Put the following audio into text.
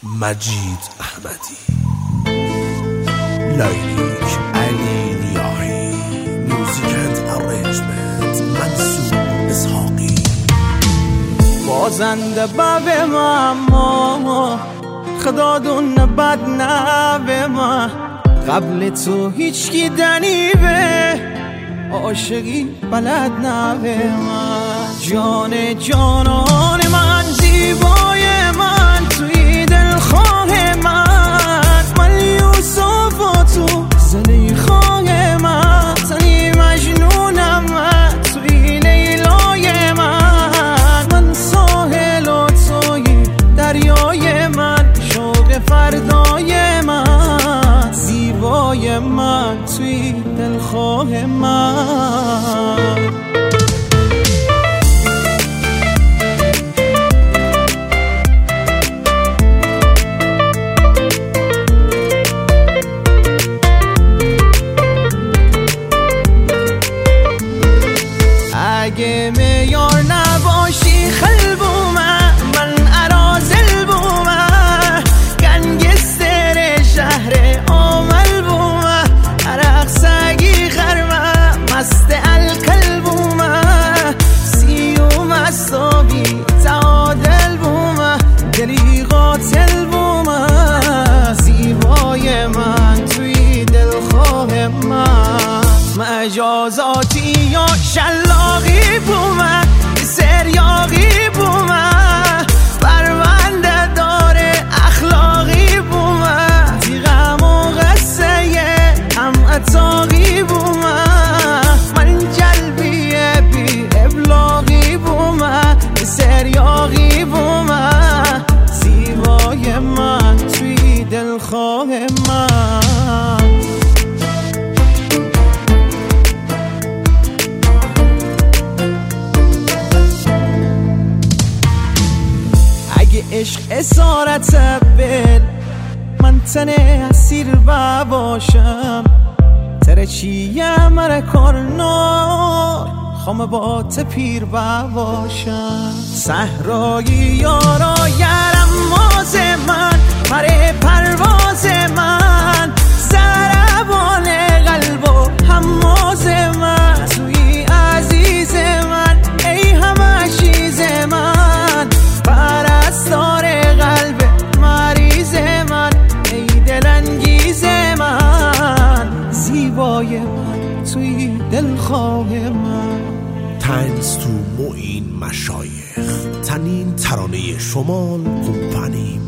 مجید احمدی، لیلیک علی نیاهی، موزیک اند ارنجمنت منصور اسحاقی. بازنده به ما خدا دون بد نه ما، قبل تو هیچ کی دنی به عاشقی بلد نه من. جان جانان من، زیبای من، توی دلخواه من یوسف و تو زلیخای من. تنی مجنونم من، توی لیلای من ساحل و توی دریای من، شوق فردای من، زیبای من توی دلخواه من. اگه میار نباشی خلبومه، من ارازل بومه، گنگستر شهر آمل بومه، عرق سگی خرمه، مست الکل بومه، سیوم استابی تعادل بومه، دلی قاتل بومه، زیبای من توی دلخواه من. مجازاتی یا شلاقی بومه، سریاقی بومه، پرونده داره اخلاقی بومه، تیغم و قصه هم اتاقی بومه، من جلبیه بی ابلاغی بومه، سریاقی بومه، زیبای من توی دلخواه من. عشق اسارت بل، من تنه اسیر باشم، ترچیه مره کارنار، خام با تپیر باشم. صحرایی یارا یرم ماز من، پره پرواز من، زربان قلب و هماز من، توی عزیز من، ای همه چیز من، پرستار قلب مریض من، ای دلانگیز من، زیبای من توی دلخواه من. تنز تو معین مشایخ، تنین ترانه شمال کمپانی